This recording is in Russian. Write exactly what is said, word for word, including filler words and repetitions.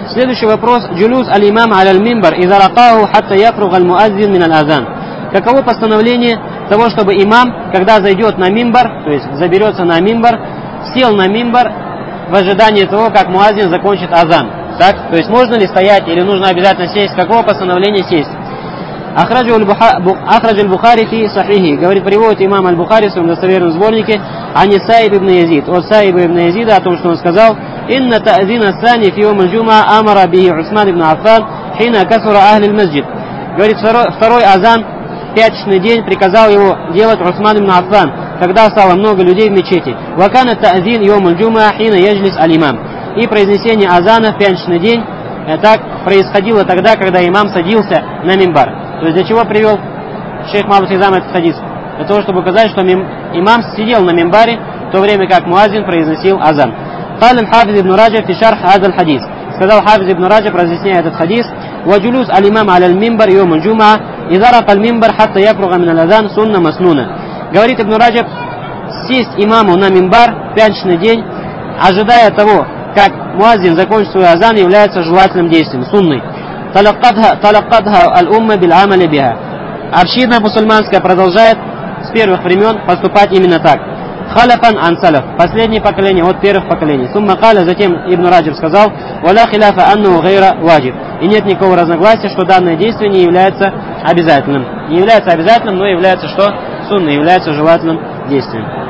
Следующий вопрос. Джулус аль-имам аль-мимбар иза ракаху хатта яфруг аль-муаззин мин аль-азан. Каково постановление того, чтобы имам, когда зайдет на мимбар, то есть заберется на мимбар, сел на мимбар в ожидании того, как муаззин закончит азан. Так? То есть можно ли стоять или нужно обязательно сесть? Какого постановления сесть? Ахраджу аль-Бухари фи сахихи. Говорит, приводит имам аль-Бухари в своем достоверном сборнике ани Саиб ибн Язид. От Саиба ибн Язида о том, что он сказал: «Инна та'зина сани фи йом аль-джума амара бихи Усман ибн Аффан хина касура ахли аль-масджид». Говорит, второй, второй азан, пятничный день, приказал его делать Усман ибн Аффан, когда стало много людей в мечети. «Вакана та'зин йом аль-джума хина яджлис аль-имам». И произнесение азана в пятничный день так происходило тогда, когда имам садился на мимбар. То есть для чего привел шейх Мухаммад Хизам этот хадис? Для того, чтобы указать, что имам сидел на мимбаре, в то время как муаззин произносил азан. قال الحافظ ابن رجب في شرح هذا الحديث. Сказал Хафиз ибн Раджаб, разъясняя этот хадис: وجلوس الإمام على المنبر يوم الجمعة إذا رقى المنبر حتى يفرغ من الأذان سنة مسنونة. Говорит Ибн Раджаб, сесть имаму на мимбар в пятничный день, ожидая того, как муаззин закончит свой азан, является желательным действием, сунной. талаккадха аль-умма биль-амали биха. Община мусульманская продолжает с первых времен поступать именно так. Халяфан ан салаф. Последнее поколение от первых поколений. Сумма каля, затем Ибн Раджаб сказал: валя хиляфа анну гайра ваджиб. И нет никакого разногласия, что данное действие не является обязательным. Не является обязательным, но является что? Сунной, является желательным действием.